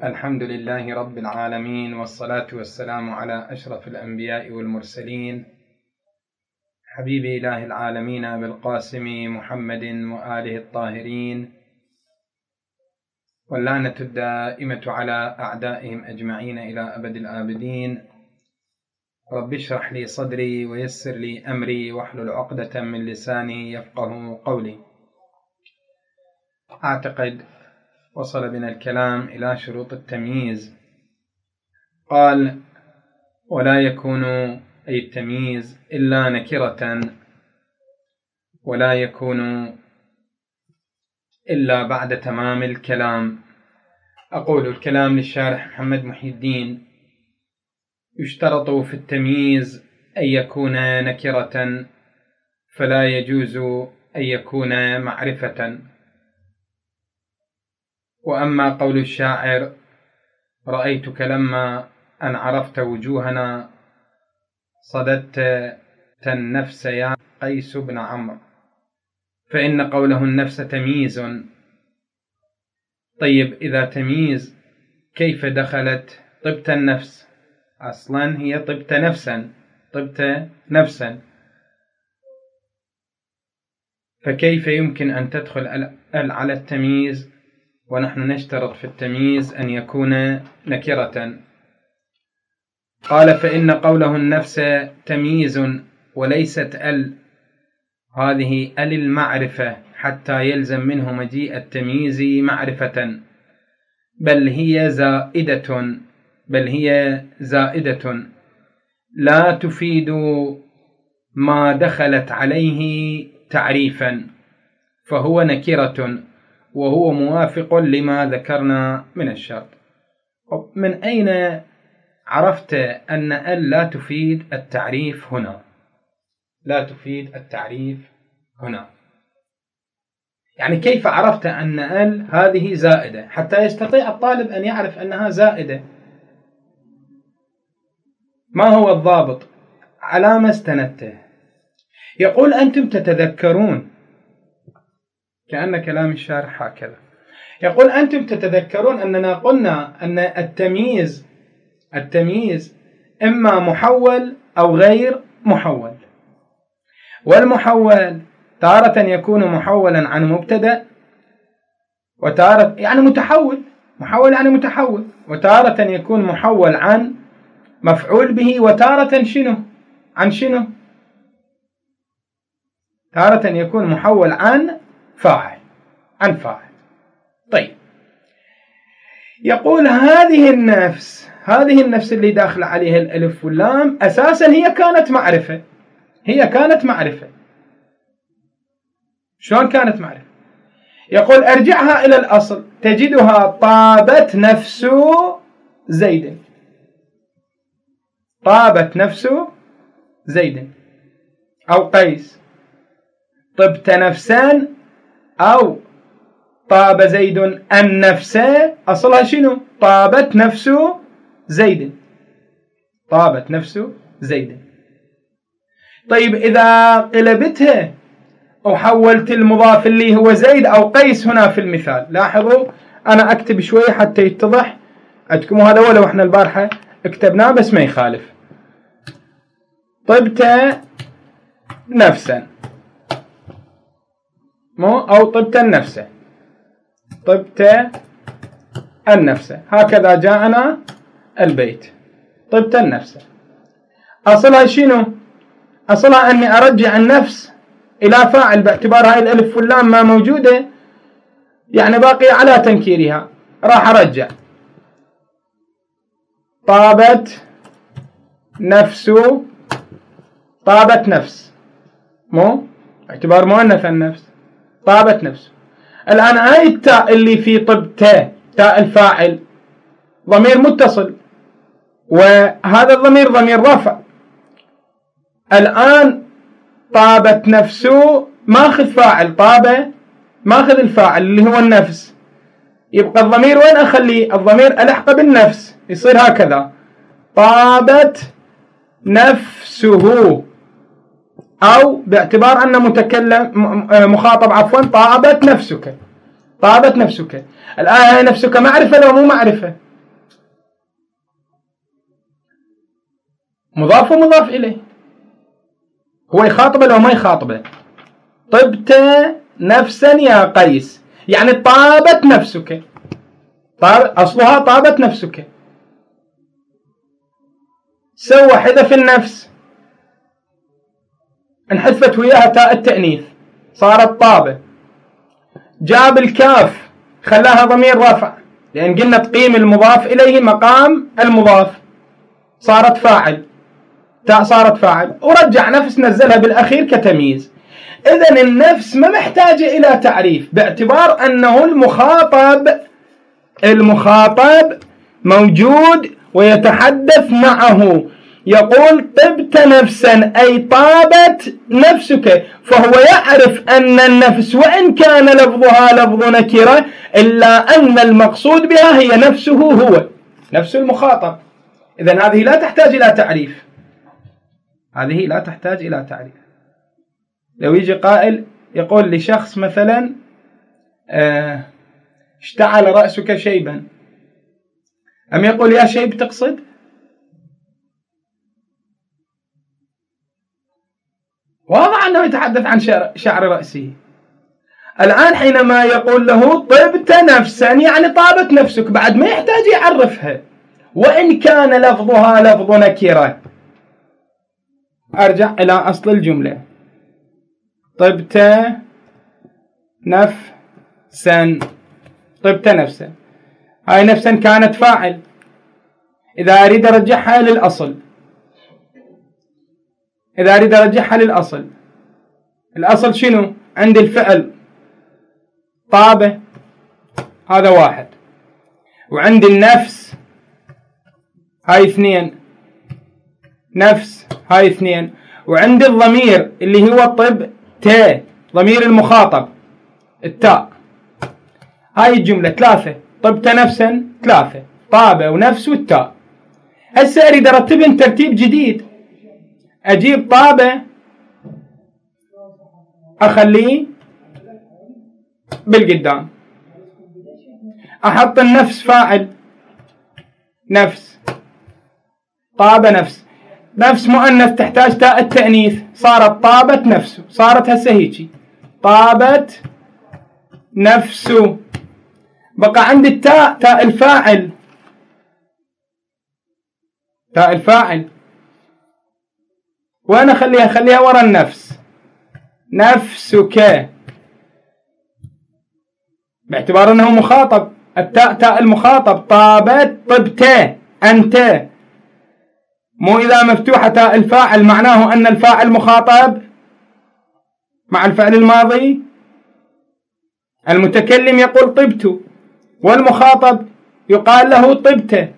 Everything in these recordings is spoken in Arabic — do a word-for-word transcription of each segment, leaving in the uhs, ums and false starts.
الحمد لله رب العالمين، والصلاة والسلام على أشرف الأنبياء والمرسلين، حبيب إله العالمين أبي القاسم محمد وآله الطاهرين، واللعنة الدائمة على أعدائهم أجمعين إلى أبد الآبدين. رب اشرح لي صدري ويسر لي أمري واحلل عقدة من لساني يفقه قولي. أعتقد وصل بنا الكلام إلى شروط التمييز. قال: ولا يكون أي التمييز إلا نكرة، ولا يكون إلا بعد تمام الكلام. أقول الكلام للشارح محمد محي الدين: يشترط في التمييز أن يكون نكرة، فلا يجوز أن يكون معرفة. وأما قول الشاعر: رأيتك لما أن عرفت وجوهنا صددت النفس يا قيس بن عمرو، فإن قوله النفس تمييز. طيب، إذا تمييز كيف دخلت طبت النفس؟ أصلا هي طبت نفسا، طبت نفسا، فكيف يمكن أن تدخل ال على التمييز ونحن نشترط في التمييز أن يكون نكرة؟ قال: فإن قوله النفس تمييز وليست ال، هذه ال المعرفة حتى يلزم منه مجيء التمييز معرفة، بل هي زائدة بل هي زائدة لا تفيد ما دخلت عليه تعريفا، فهو نكرة، وهو موافق لما ذكرنا من الشرط. من أين عرفت أن ال لا تفيد التعريف هنا؟ لا تفيد التعريف هنا، يعني كيف عرفت أن ال هذه زائدة حتى يستطيع الطالب أن يعرف أنها زائدة؟ ما هو الضابط؟ على ما استندته؟ يقول: أنتم تتذكرون، كأن كلام الشارح هكذا، يقول: أنتم تتذكرون أننا قلنا أن التمييز التمييز إما محول أو غير محول، والمحول تارة يكون محولا عن مبتدأ، وتارة يعني متحول، محول يعني متحول، وتارة يكون محول عن مفعول به، وتارة شنو عن شنو تارة يكون محول عن فاعل عن فاعل. طيب، يقول: هذه النفس هذه النفس اللي داخل عليها الألف واللام أساسا هي كانت معرفة هي كانت معرفة شلون كانت معرفة؟ يقول: أرجعها إلى الأصل تجدها طابت نفس زيد طابت نفس زيد أو قيس، طبت نفسا أو طاب زيد النفس، أصلها شنو؟ طابت نفس زيد طابت نفس زيد. طيب، إذا قلبتها وحولت المضاف اللي هو زيد أو قيس هنا في المثال، لاحظوا أنا أكتب شوي حتى يتضح عندكم، هذا ولو احنا البارحة اكتبناه بس ما يخالف. طبت نفسا مو أو طبت النفس طبت النفس، هكذا جاءنا البيت. طبت النفس أصلها شنو؟ أصلها أني أرجع النفس إلى فاعل باعتبار هاي الألف واللام ما موجودة، يعني باقي على تنكيرها، راح أرجع طابت نفس طابت نفس مو باعتبار مؤنث النفس، طابت نفس. الآن هاي التاء اللي في طبت تاء الفاعل ضمير متصل، وهذا الضمير ضمير رفع. الآن طابت نفسه ماخذ فاعل، طاب ماخذ الفاعل اللي هو النفس، يبقى الضمير وين أخليه؟ الضمير ألحق بالنفس، يصير هكذا: طابت نفسه، أو باعتبار أن متكلم مخاطب عفوا طابت نفسك طابت نفسك. الآن هي نفسك معرفة لو مو معرفة؟ مضاف ومضاف إليه. هو يخاطبه لو ما يخاطبه. طبت نفسا يا قيس، يعني طابت نفسك، طاب أصلها طابت نفسك. سوى حذف النفس، انحذفت وياها تاء التأنيث صارت طابة. جاب الكاف خلاها ضمير رفع، لأن قلنا تقيم المضاف إليه مقام المضاف، صارت فاعل، تاء صارت فاعل. ورجع نفس نزلها بالأخير كتمييز. إذن النفس ما محتاجة إلى تعريف، باعتبار أنه المخاطب المخاطب موجود ويتحدث معه. يقول طبت نفسا أي طابت نفسك، فهو يعرف أن النفس وإن كان لفظها لفظ نكرة إلا أن المقصود بها هي نفسه، هو نفس المخاطب. إذن هذه لا تحتاج إلى تعريف، هذه لا تحتاج إلى تعريف. لو يجي قائل يقول لشخص مثلا اه اشتعل رأسك شيبا، أم يقول يا شيب تقصد؟ واضح أنه يتحدث عن شعر رأسه. الآن حينما يقول له طبت نفسا يعني طابت نفسك، بعد ما يحتاج يعرفها وإن كان لفظها لفظ نكرة. أرجع إلى أصل الجملة، طبت نفسا، طبت نفسا، هاي نفسا كانت فاعل. إذا أريد أرجعها للأصل، إذا أريد أرجعها للأصل، الأصل شنو؟ عند الفعل طابة، هذا واحد، وعند النفس هاي اثنين، نفس هاي اثنين، وعند الضمير اللي هو طب تاء، ضمير المخاطب التاء، هاي الجملة ثلاثة. طبت نفسا ثلاثة، طابة ونفس والتاء. هسه أريد أرتبهم ترتيب جديد، أجيب طابة أخليه بالقدام، أحط النفس فاعل، نفس، طابة نفس، نفس مؤنث تحتاج تاء التأنيث، صارت طابت نفسه، صارت هسه هيجي طابت نفسه. بقى عند التاء تاء الفاعل، تاء الفاعل وأنا خليها خليها ورا النفس، نفسك، باعتبار أنه مخاطب، التاء تاء المخاطب، طابت طبت أنت. مو إذا مفتوحة تاء الفاعل معناه أن الفاعل مخاطب مع الفعل الماضي. المتكلم يقول طبت، والمخاطب يقال له طبت.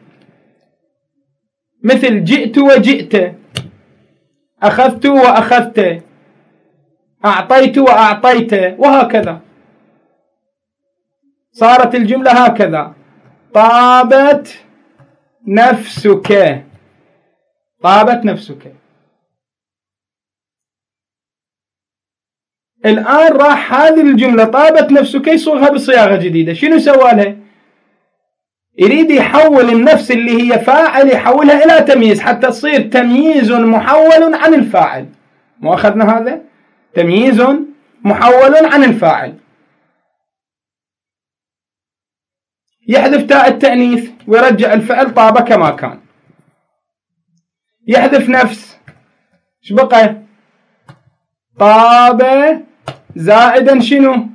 مثل جئت وجئت، أخذت وأخذت، أعطيت وأعطيت، وهكذا صارت الجملة هكذا، طابت نفسك، طابت نفسك. الآن راح هذه الجملة طابت نفسك يصوغها بصياغة جديدة. شنو سوى لها؟ يريد يحول النفس اللي هي فاعل يحولها إلى تمييز، حتى تصير تمييز محول عن الفاعل. مو أخذنا هذا؟ تمييز محول عن الفاعل. يحذف تاء التأنيث ويرجع الفعل طابة كما كان. يحذف نفس، ايش بقى؟ طابة زائدا شنو؟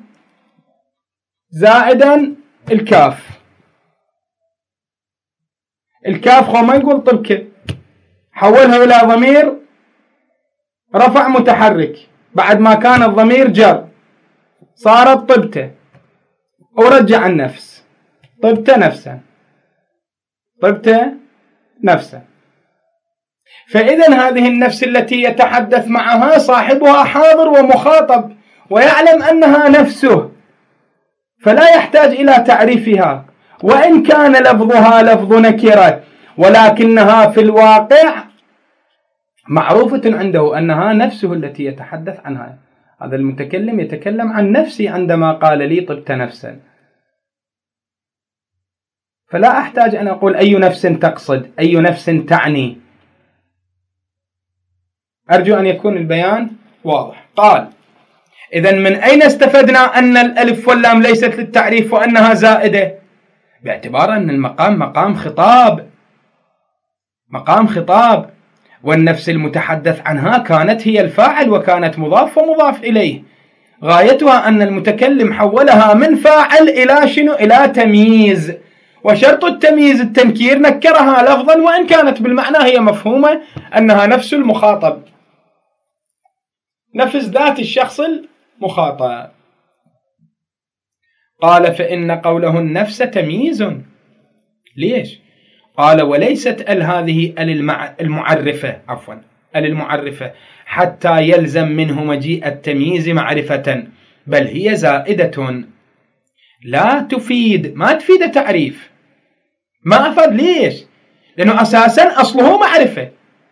زائدا الكاف. الكاف خو ما يقول طبك، حولها إلى ضمير رفع متحرك بعد ما كان الضمير جر، صارت طبته، ورجع النفس، طبت نفسا، طبت نفسا. فإذا هذه النفس التي يتحدث معها صاحبها حاضر ومخاطب ويعلم أنها نفسه، فلا يحتاج إلى تعريفها، وإن كان لفظها لفظ نكرة، ولكنها في الواقع معروفة عنده أنها نفسه التي يتحدث عنها. هذا المتكلم يتكلم عن نفسي عندما قال لي طبت نفسا، فلا أحتاج أن أقول أي نفس تقصد، أي نفس تعني. أرجو أن يكون البيان واضح. قال: إذن من أين استفدنا أن الألف واللام ليست للتعريف وأنها زائدة؟ باعتبار أن المقام مقام خطاب، مقام خطاب، والنفس المتحدث عنها كانت هي الفاعل وكانت مضاف ومضاف إليه، غايتها أن المتكلم حولها من فاعل إلى شنو؟ إلى تمييز، وشرط التمييز التنكير، نكرها لفظا وإن كانت بالمعنى هي مفهومة أنها نفس المخاطب، نفس ذات الشخص المخاطب. قال: فإن قوله النفس تمييز. ليش؟ قال: وليست ال هذه ال المعرفة عفوا ال المعرفة حتى يلزم منه مجيء التمييز معرفة، بل هي زائدة لا تفيد، ما تفيد تعريف، ما أفاد. ليش؟ لأنه أساسا أصله معرفة،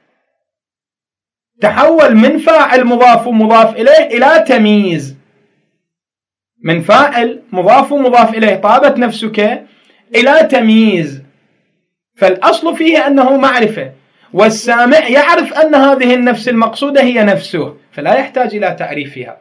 تحول من فاعل مضاف ومضاف إليه إلى تمييز، من فاعل مضاف ومضاف إليه طابت نفسك إلى تمييز، فالأصل فيه أنه معرفة، والسامع يعرف أن هذه النفس المقصودة هي نفسه، فلا يحتاج إلى تعريفها.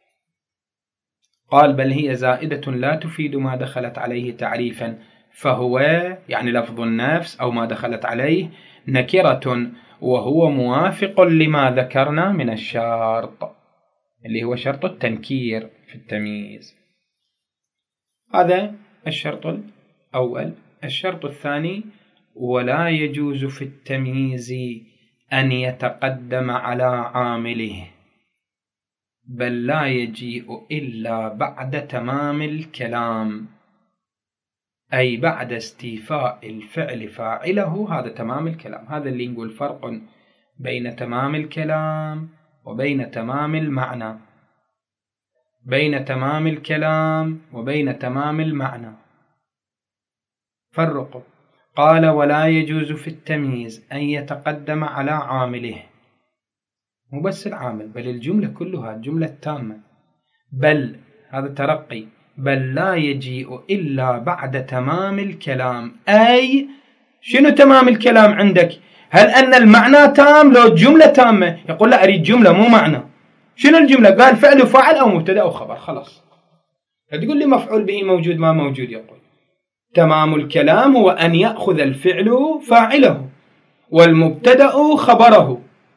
قال: بل هي زائدة لا تفيد ما دخلت عليه تعريفا، فهو يعني لفظ النفس أو ما دخلت عليه نكرة، وهو موافق لما ذكرنا من الشرط اللي هو شرط التنكير في التمييز. هذا الشرط الأول. الشرط الثاني: ولا يجوز في التمييز أن يتقدم على عامله، بل لا يجيء إلا بعد تمام الكلام، أي بعد استيفاء الفعل فاعله. هذا تمام الكلام، هذا اللي نقول فرق بين تمام الكلام وبين تمام المعنى، بين تمام الكلام وبين تمام المعنى، فرقوا. قال: ولا يجوز في التمييز أن يتقدم على عامله، مو بس العامل بل الجملة كلها، الجملة التامة، بل هذا ترقي، بل لا يجيء إلا بعد تمام الكلام. أي شنو تمام الكلام عندك؟ هل أن المعنى تام لو الجملة تامة؟ يقول لا، أريد جملة مو معنى. شنو الجملة؟ قال فعل وفاعل أو مبتدأ أو خبر، خلاص. تقول لي مفعول به موجود ما موجود، يقول تمام الكلام هو أن يأخذ الفعل فاعله والمبتدأ خبره.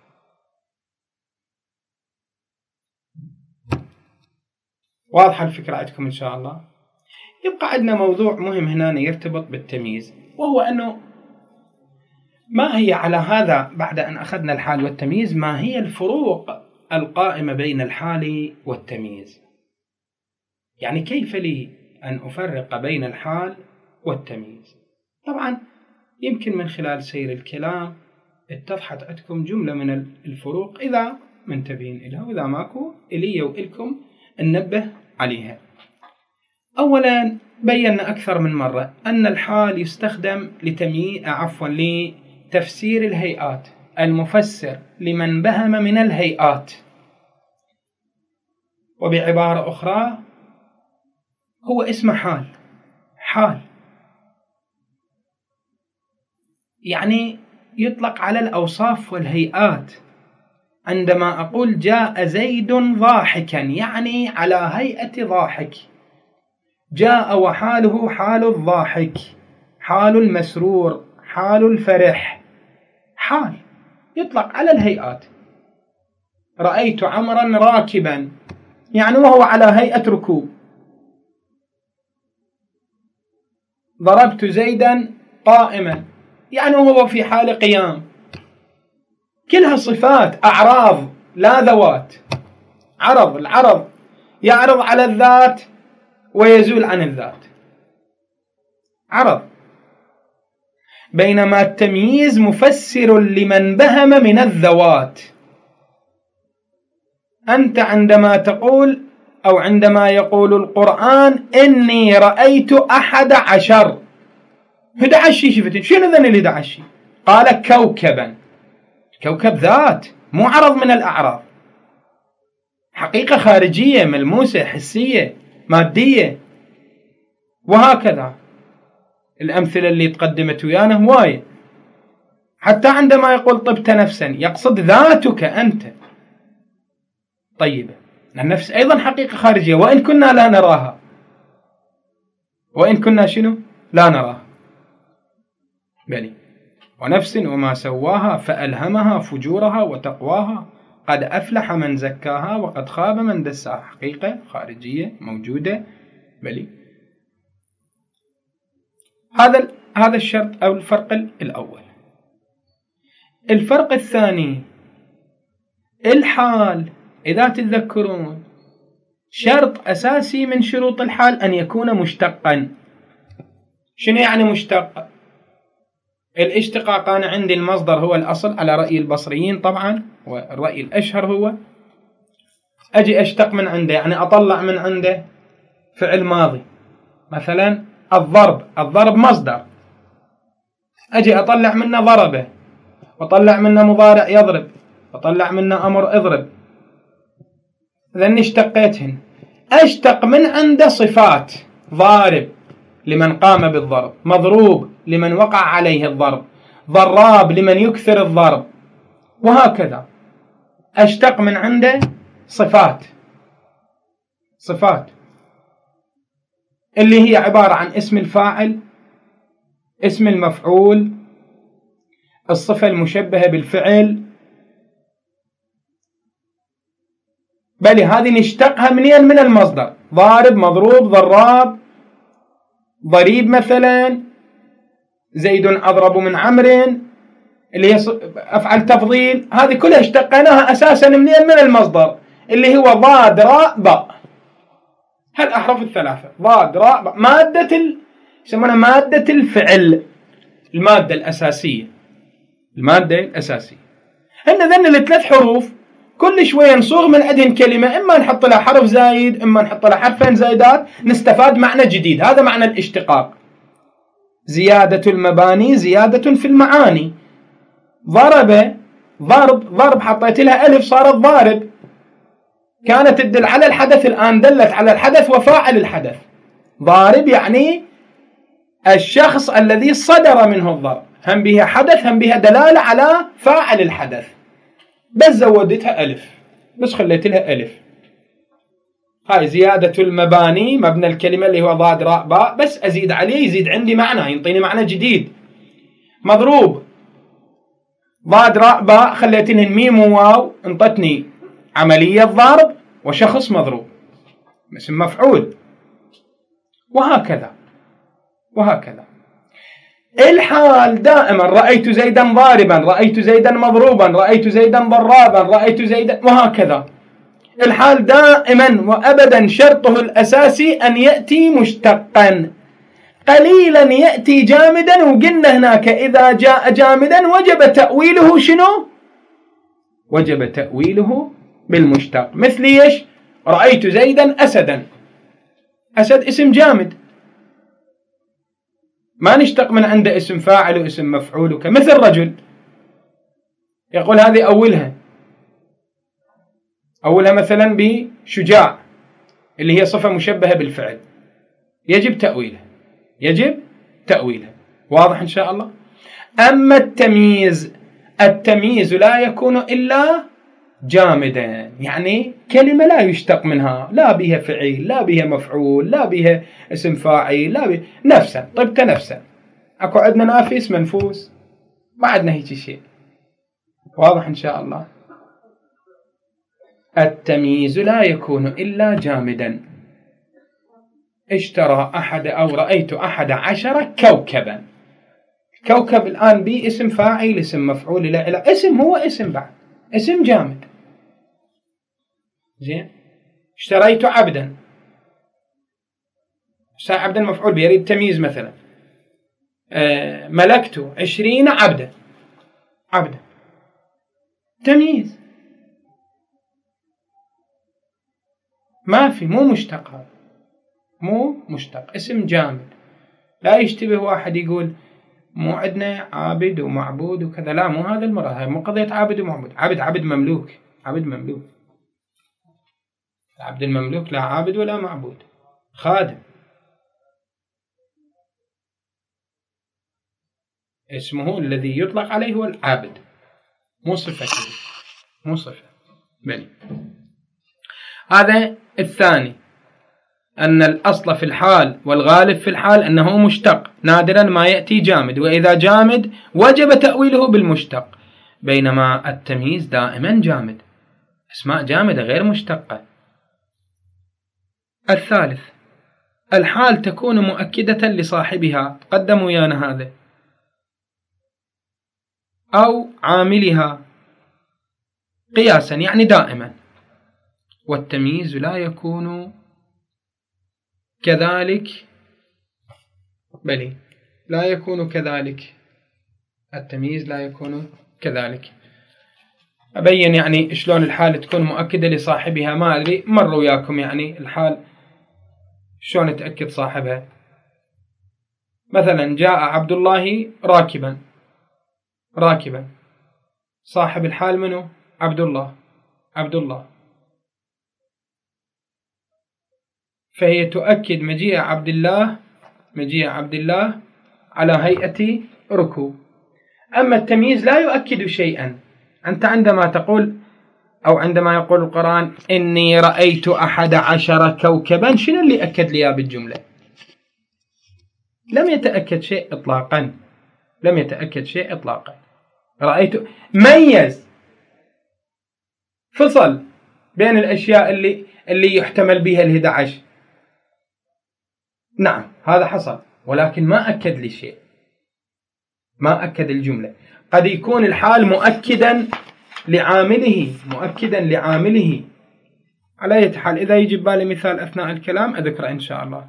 واضحة الفكرة عندكم إن شاء الله؟ يبقى عندنا موضوع مهم هنا يرتبط بالتمييز، وهو أنه ما هي على هذا بعد أن أخذنا الحال والتمييز، ما هي الفروق القائمة بين الحال والتمييز؟ يعني كيف لي أن أفرق بين الحال والتمييز؟ طبعا يمكن من خلال سير الكلام اتضحت عندكم جملة من الفروق إذا منتبهين إليها، وإذا ماكو إلي وإلكم ننبه عليها. أولا بينا أكثر من مرة أن الحال يستخدم لتمييز عفوا لتفسير الهيئات، المفسر لمن بهم من الهيئات، وبعبارة أخرى هو اسم حال. حال يعني يطلق على الأوصاف والهيئات. عندما أقول جاء زيد ضاحكا يعني على هيئة ضاحك، جاء وحاله حال الضاحك، حال المسرور، حال الفرح، حال يطلق على الهيئات. رأيت عمرا راكبا يعني وهو على هيئة ركوب، ضربت زيدا قائما يعني وهو في حال قيام. كلها صفات أعراض لا ذوات. عرض، العرض يعرض على الذات ويزول عن الذات، عرض. بينما التمييز مفسر لمن بهم من الذوات. أنت عندما تقول أو عندما يقول القرآن إني رأيت أحد عشر، هدا عشي شفتين، شنو ذن اللي دعشي؟ قال كوكبا. كوكب ذات مو عرض من الأعراض، حقيقة خارجية ملموسة حسية مادية. وهكذا الأمثلة اللي تقدمت ويانا هواية. حتى عندما يقول طبت نفسا يقصد ذاتك أنت طيبة. النفس أيضا حقيقة خارجية وإن كنا لا نراها، وإن كنا شنو لا نراها. بلي ونفس وما سواها فألهمها فجورها وتقواها قد أفلح من زكاها وقد خاب من دساها. حقيقة خارجية موجودة. بلي هذا هذا الشرط أو الفرق الأول. الفرق الثاني الحال. إذا تتذكرون شرط أساسي من شروط الحال أن يكون مشتقا. شنو يعني مشتق؟ الاشتقاق أنا عندي المصدر هو الأصل على رأي البصريين طبعا، والرأي الأشهر هو أجي أشتق من عنده، يعني أطلع من عنده فعل ماضي. مثلا الضرب، الضرب مصدر، أجي أطلع منه ضربه، وطلع منه مضارع يضرب، وطلع منه أمر اضرب. لأني اشتقيتهن. أشتق من عنده صفات: ضارب لمن قام بالضرب، مضروب لمن وقع عليه الضرب، ضراب لمن يكثر الضرب، وهكذا. أشتق من عنده صفات صفات اللي هي عبارة عن اسم الفاعل، اسم المفعول، الصفة المشبهة بالفعل. بل هذه نشتقها منين؟ من المصدر. ضارب، مضروب، ضراب، ضريب. مثلا زيد أضرب من عمرو، اللي هي أفعل تفضيل. هذه كلها اشتقناها أساسا منين؟ من المصدر اللي هو ضاد راء باء. هالأحرف الثلاثة ضاد راء باء، مادة ال... يسمونها مادة الفعل، المادة الأساسية. المادة الأساسية هن ذن الثلاث حروف. كل شوية نصوغ من عندهن كلمة، إما نحط لها حرف زايد، إما نحط لها حرفين زايدات، نستفاد معنى جديد. هذا معنى الاشتقاق. زيادة المباني زيادة في المعاني. ضرب، ضرب، ضرب، حطيت لها ألف صارت ضارب، كانت تدل على الحدث، الآن دلت على الحدث وفاعل الحدث. ضارب يعني الشخص الذي صدر منه الضرب، هم بها حدث هم بها دلالة على فاعل الحدث، بس زودتها ألف، بس خليت لها ألف. هاي زيادة المباني، مبنى الكلمة اللي هو ضاد راء باء، بس أزيد عليه يزيد عندي معنى، ينطيني معنى جديد. مضروب، ضاد راء باء، خليت لهن ميم وواو، انطتني عملية ضرب وشخص مضروب، اسم مفعول. وهكذا وهكذا. الحال دائما رأيت زيدا ضاربا، رأيت زيدا مضروبا، رأيت زيدا ضرابا، رأيت زيدا، وهكذا. الحال دائما وأبدا شرطه الأساسي أن يأتي مشتقا، قليلا يأتي جامدا. وقلنا هناك إذا جاء جامدا وجب تأويله شنو؟ وجب تأويله بالمشتق. مثل ايش؟ رأيت زيدا أسدا. أسد اسم جامد، ما نشتق من عنده اسم فاعل واسم مفعول. مثل رجل، يقول هذه أولها أولها مثلا بشجاع، اللي هي صفة مشبهة بالفعل، يجب تأويلها، يجب تأويلها. واضح إن شاء الله؟ أما التمييز، التمييز لا يكون إلا جامدا، يعني كلمة لا يشتق منها، لا بها فعيل، لا بها مفعول، لا بها اسم فاعل، لا بها نفسا. طبت نفسا، أكو عندنا نافس منفوس، ما عندنا هيك شيء. واضح إن شاء الله؟ التمييز لا يكون إلا جامدا. اشترى أحد أو رأيت أحد عشر كوكبا. كوكب الآن بي اسم فاعل، اسم مفعول، لا إله، اسم هو اسم بعد، اسم جامد. زين. اشتريت عبدا، اشترى عبدا مفعول به، يريد تمييز. مثلا آه ملكت عشرين عبدا، عبدا تمييز، ما في، مو مشتق، هذا مو مشتق، اسم جامد. لا يشتبه واحد يقول مو عندنا عابد ومعبود وكذا، لا، مو هذا المراد، هاي مو قضية عابد ومعبود. عبد عبد مملوك، عبد مملوك. العبد المملوك لا عابد ولا معبود، خادم. اسمه الذي يطلق عليه هو العابد، مو صفته، مو صفة. بني. هذا الثاني، أن الأصل في الحال والغالب في الحال أنه مشتق، نادرا ما يأتي جامد، وإذا جامد وجب تأويله بالمشتق، بينما التمييز دائما جامد، أسماء جامدة غير مشتقة. الثالث، الحال تكون مؤكدة لصاحبها، قدموا ويانا هذا، أو عاملها قياسا يعني دائما، والتمييز لا يكون كذلك، بل لا يكون كذلك، التمييز لا يكون كذلك. أبين يعني شلون الحال تكون مؤكدة لصاحبها، ما أدري، مر وياكم يعني الحال شلون تأكد صاحبها. مثلا جاء عبد الله راكبا، راكبا صاحب الحال منه؟ عبد الله، عبد الله، فهي تؤكد مجيء عبد الله، مجيء عبد الله على هيئة ركوب. أما التمييز لا يؤكد شيئا. أنت عندما تقول، أو عندما يقول القرآن إني رأيت أحد عشر كوكبا، شنو اللي أكد لي بالجملة؟ لم يتأكد شيء إطلاقا، لم يتأكد شيء إطلاقا. رأيت، ميز، فصل بين الأشياء اللي اللي يحتمل بها الإحدى عشر، نعم هذا حصل، ولكن ما أكد لي شيء، ما أكد الجملة. قد يكون الحال مؤكدا لعامله، مؤكدا لعامله. على أي حال إذا يجي بالي مثال أثناء الكلام أذكره إن شاء الله.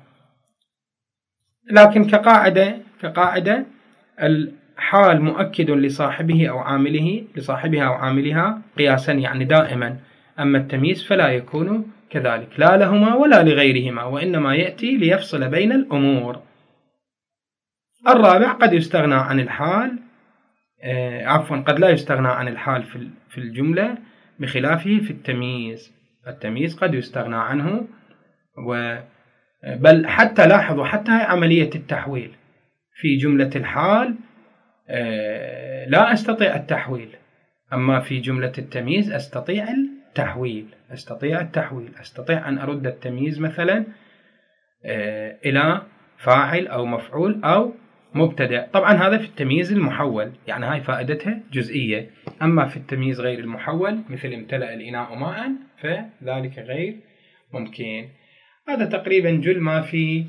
لكن كقاعدة، كقاعدة الحال مؤكد لصاحبه أو عامله، لصاحبها أو عاملها قياسا يعني دائما. أما التمييز فلا يكون كذلك، لا لهما ولا لغيرهما، وإنما يأتي ليفصل بين الأمور. الرابع، قد يستغنى عن الحال، آه عفوا قد لا يستغنى عن الحال في في الجملة، بخلافه في التمييز. التمييز قد يستغنى عنه، و بل حتى لاحظوا حتى عملية التحويل في جملة الحال آه لا أستطيع التحويل، أما في جملة التمييز أستطيع التحويل، أستطيع التحويل، أستطيع أن أرد التمييز مثلا آه إلى فاعل أو مفعول أو مبتدأ. طبعا هذا في التمييز المحول، يعني هاي فائدتها جزئية. أما في التمييز غير المحول مثل امتلأ الإناء ماء فذلك غير ممكن. هذا تقريبا جل ما في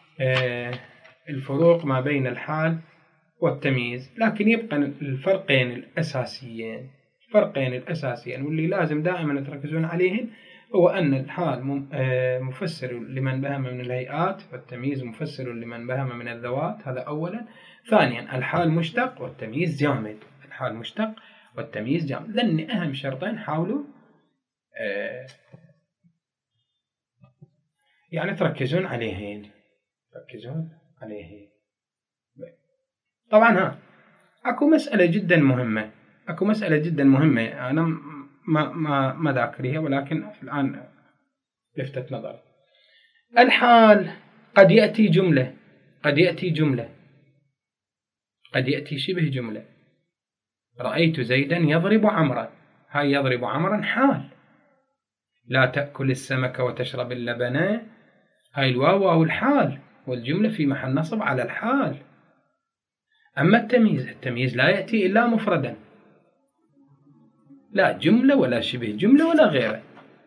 الفروق ما بين الحال والتمييز. لكن يبقى الفرقين الأساسيين، الفرقين الأساسيين واللي لازم دائما تركزون عليهم، هو أن الحال مفسر لمن بهم من الهيئات، والتمييز مفسر لمن بهم من الذوات، هذا أولا. ثانيا الحال مشتق والتمييز جامد، الحال مشتق والتمييز جامد. لأن أهم شرطين حاولوا يعني تركزون عليهن، تركزون عليهن. طبعا ها أكو مسألة جدا مهمة، أكو مسألة جدا مهمة أنا ما ما ما ذاكريها، ولكن الآن لفتت نظري. الحال قد يأتي جملة، قد يأتي جملة، قد يأتي شبه جملة. رأيت زيدا يضرب عمرا، هاي يضرب عمرا حال. لا تأكل السمك وتشرب اللبن، هاي الواو واو الحال، والجملة في محل نصب على الحال. أما التمييز، التمييز لا يأتي إلا مفردا، لا جملة ولا شبه جملة ولا غيره.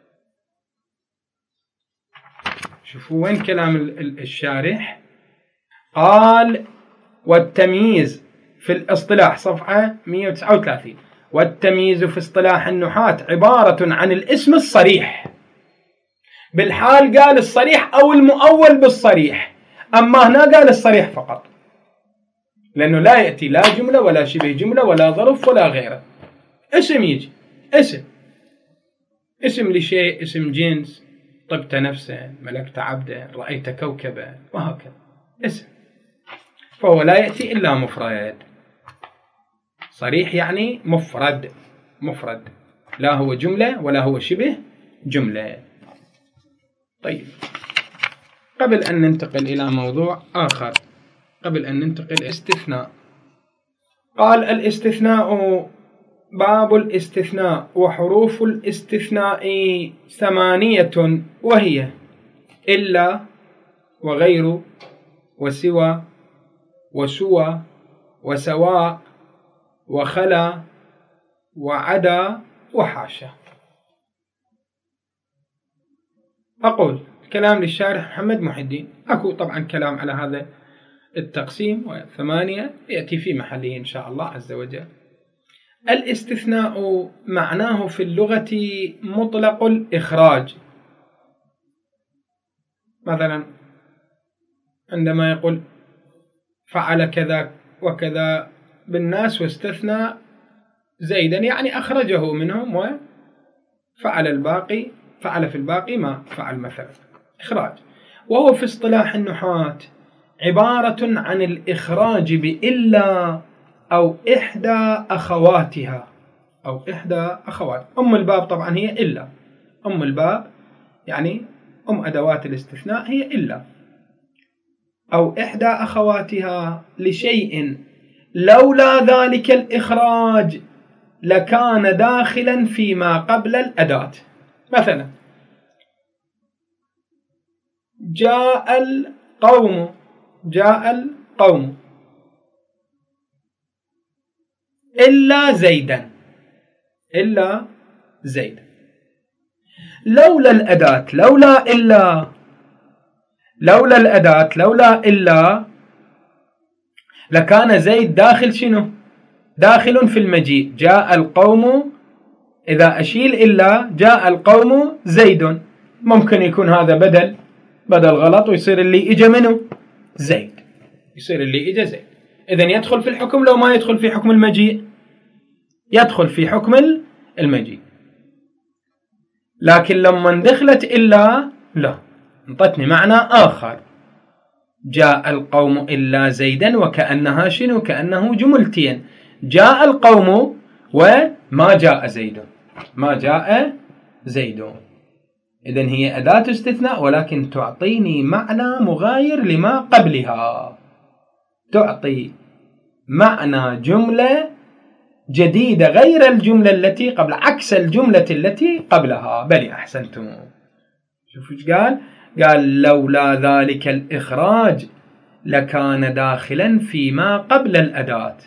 شوفوا وين كلام الشارح، قال والتمييز في الاصطلاح صفحة مئة وتسعة وثلاثين، والتمييز في اصطلاح النحاة عبارة عن الاسم الصريح. بالحال قال الصريح أو المؤول بالصريح، أما هنا قال الصريح فقط، لأنه لا يأتي لا جملة ولا شبه جملة ولا ظرف ولا غيره. اسم يجي، اسم، اسم لشيء، اسم جنس، طبت نفسا، ملكت عبدا، رأيت كوكبا، وهكذا اسم. فهو لا يأتي إلا مفرد، صريح يعني مفرد، مفرد، لا هو جملة ولا هو شبه جملة. طيب، قبل أن ننتقل إلى موضوع آخر، قبل أن ننتقل استثناء، قال الاستثناء باب الاستثناء وحروف الاستثناء ثمانية، وهي إلا وغير وسوى وسوى وسواء وخلا وعدا وحاشا. أقول كلام للشارح محمد محي الدين. أكو طبعا كلام على هذا التقسيم وثمانية يأتي في محله إن شاء الله عز وجل. الاستثناء معناه في اللغة مطلق الإخراج. مثلا عندما يقول فعل كذا وكذا بالناس واستثنى زيدا، يعني أخرجه منهم وفعل الباقي، فعل في الباقي ما فعل مثلا، إخراج. وهو في اصطلاح النحاة عبارة عن الإخراج بإلا أو إحدى أخواتها، أو إحدى أخوات. أم الباب طبعا هي إلا، أم الباب يعني أم أدوات الاستثناء هي إلا، أو إحدى أخواتها لشيء لولا ذلك الإخراج لكان داخلا فيما قبل الأداة. مثلا جاء القوم، جاء القوم إلا زيدا، إلا زيدا. لولا الأداة، لولا إلا، لولا الأداة لولا إلا لكان زيد داخل شنو؟ داخل في المجيء. جاء القوم، إذا أشيل إلا جاء القوم زيد، ممكن يكون هذا بدل بدل غلط ويصير اللي إجا منه زيد، يصير اللي إجا زيد. إذن يدخل في الحكم لو ما يدخل في حكم المجيء؟ يدخل في حكم المجيء. لكن لما دخلت إلا لا، انطتني معنى آخر. جاء القوم إلا زيدا وكأنها شنو؟ كأنه جملتين، جاء القوم وما جاء زيد، ما جاء زيد. إذن هي أداة استثناء ولكن تعطيني معنى مغاير لما قبلها، تعطي معنى جملة جديدة غير الجملة التي قبل، عكس الجملة التي قبلها. بل أحسنتم. شوفوا ايش قال؟ قال لولا ذلك الإخراج لكان داخلا فيما قبل الأداة.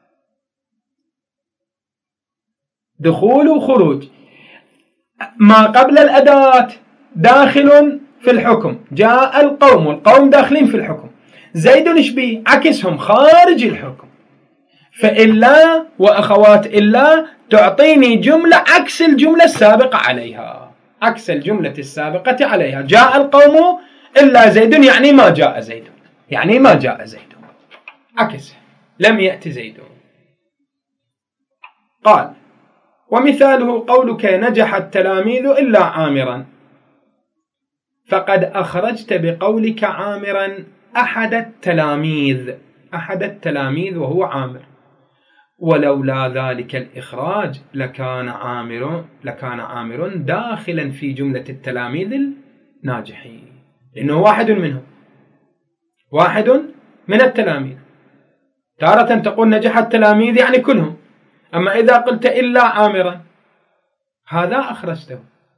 دخول وخروج، ما قبل الأداة داخل في الحكم. جاء القوم، القوم داخلين في الحكم. زيد ايش بيه؟ عكسهم، خارج الحكم. فإلا وأخوات إلا تعطيني جملة عكس الجملة السابقة عليها، عكس الجملة السابقة عليها. جاء القوم إلا زيد يعني ما جاء زيد، يعني ما جاء زيد، عكس لم يأتي زيد. قال ومثاله قولك نجح التلاميذ إلا عامرا، فقد أخرجت بقولك عامرا أحد التلاميذ، أحد التلاميذ وهو عامر. ولولا ذلك الإخراج لكان عامر لكان عامر داخلا في جملة التلاميذ الناجحين، لأنه واحد منهم، واحد من التلاميذ. تارة تقول نجح التلاميذ يعني كلهم، أما إذا قلت إلا عامرا هذا أخرجته.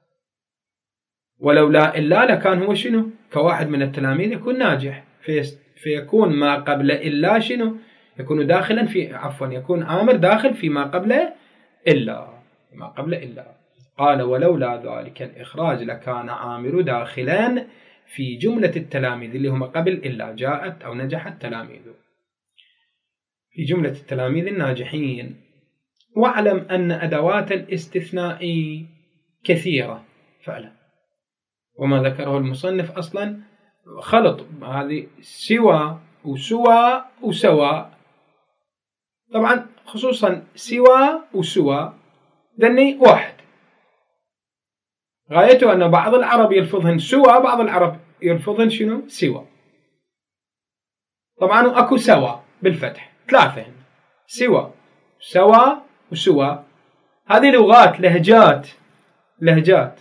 ولولا إلا لكان هو شنو؟ كواحد من التلاميذ يكون ناجح، فيكون ما قبل إلا شنو؟ يكون داخلا في، عفوا يكون عامر داخل فيما قبل إلا، ما قبل إلا. قال ولولا ذلك الإخراج لكان عامر داخلا في جملة التلاميذ اللي هم قبل إلا، جاءت أو نجحت تلاميذ، في جملة التلاميذ الناجحين. واعلم أن أدوات الاستثناء كثيرة فعلا، وما ذكره المصنف أصلا خلط، هذه سوى وسوى وسوى. طبعا خصوصا سوى وسوى ذني واحد، غايته أن بعض العرب يلفظهن سوى، بعض العرب يلفظهن شنو؟ سوى. طبعا أكو سوى بالفتح، ثلاثة، سوى سوى وسوى. هذه لغات، لهجات، لهجات.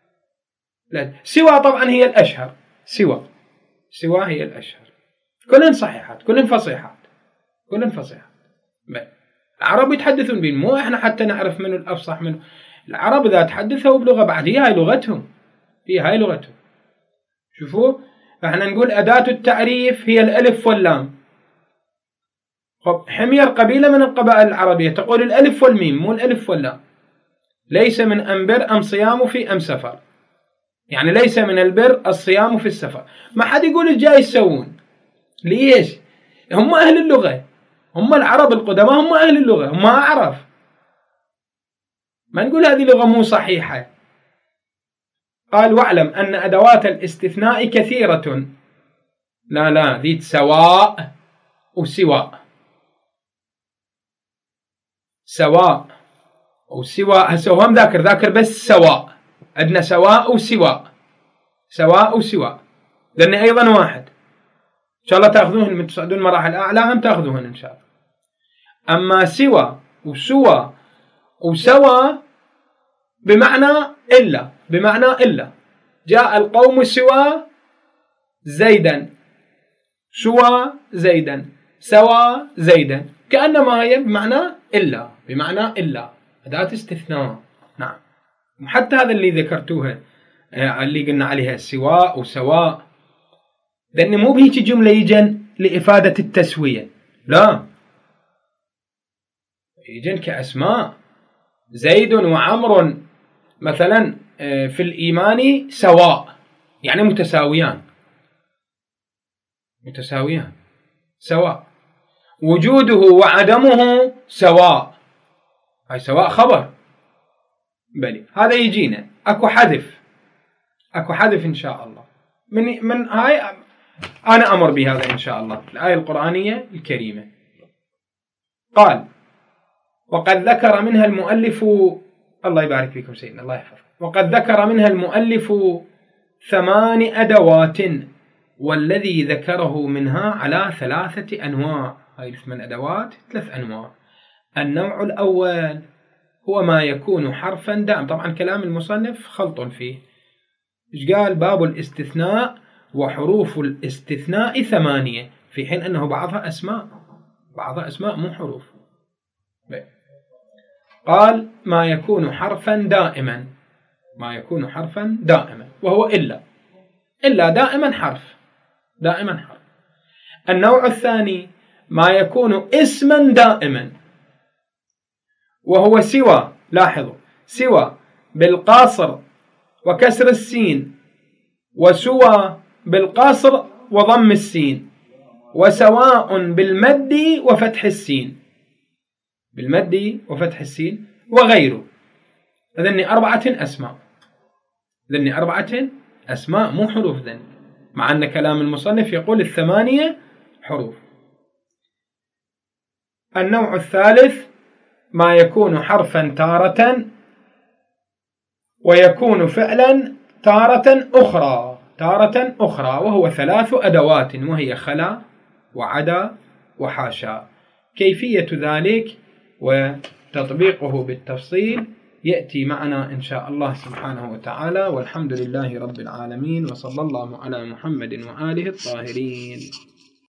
سوى طبعا هي الأشهر، سوى سوى هي الأشهر، كلن صحيحات، كلن فصيحات، كلن فصيحات. العرب يتحدثون بين، مو إحنا حتى نعرف منه الأفصح منه. العرب إذا تحدثوا بلغة بعد هي هاي لغتهم، هي هاي لغتهم. شوفوا احنا نقول أداة التعريف هي الألف واللام. خب حمير قبيلة من القبائل العربية تقول الألف والميم مو الألف واللام. ليس من أنبر أم صيام في أم سفر، يعني ليس من البر الصيام في السفر. ما حد يقول الجاي يسوون. ليش؟ هم أهل اللغة، هم العرب القدماء، هم أهل اللغة، هم أعرف. ما نقول هذه لغة مو صحيحة. قال واعلم أن أدوات الاستثناء كثيرة. لا لا ذي سواء وسواء، سواء وسواء. هسه هم ذاكر ذاكر بس سواء، عندنا سواء وسواء، سواء وسواء، لأن أيضا واحد. إن شاء الله تأخذوهن من تصعدون مراحل أعلى هم تأخذوهن إن شاء الله. أما سوى وسوى وسوى بمعنى إلا، بمعنى إلا. جاء القوم سوى زيدا، سوى زيدا، سوى زيدا، كأنما هي بمعنى إلا، بمعنى إلا، أداة استثناء. نعم. حتى هذا اللي ذكرتوها اللي قلنا عليها سواء وسواء، لأن مو بهيك جملة يجن لإفادة التسوية، لا، يجن كأسماء. زيد وعمر مثلا في الإيمان سواء، يعني متساويان، متساويان سواء. وجوده وعدمه سواء، هاي سواء خبر. بلي هذا يجينا أكو حذف، أكو حذف إن شاء الله من من هاي. أنا أمر بهذا إن شاء الله. الآية القرآنية الكريمة قال وقد ذكر منها المؤلف، الله يبارك فيكم سيدنا الله يحفظ، وقد ذكر منها المؤلف ثمان أدوات، والذي ذكره منها على ثلاثة أنواع. هاي الثمان أدوات ثلاث أنواع. النوع الأول هو ما يكون حرفا دائم. طبعا كلام المصنف خلط فيه. إيش قال؟ باب الاستثناء وحروف الاستثناء ثمانية، في حين أنه بعضها أسماء، بعضها أسماء مو حروف. قال ما يكون حرفا دائما، ما يكون حرفا دائما وهو إلا، إلا دائما حرف، دائما حرف. النوع الثاني ما يكون اسما دائما وهو سوى، لاحظوا، سوى بالقاصر وكسر السين، وسوى بالقاصر وضم السين، وسواء بالمد وفتح السين، بالمد وفتح السين وغيره. ذني أربعة أسماء، ذني أربعة أسماء مو حروف ذن، مع أن كلام المصنف يقول الثمانية حروف. النوع الثالث ما يكون حرفا تارة ويكون فعلا تارة أخرى، تارة أخرى، وهو ثلاث أدوات، وهي خلا وعدا وحاشا. كيفية ذلك وتطبيقه بالتفصيل يأتي معنا إن شاء الله سبحانه وتعالى. والحمد لله رب العالمين، وصلى الله على محمد وآله الطاهرين.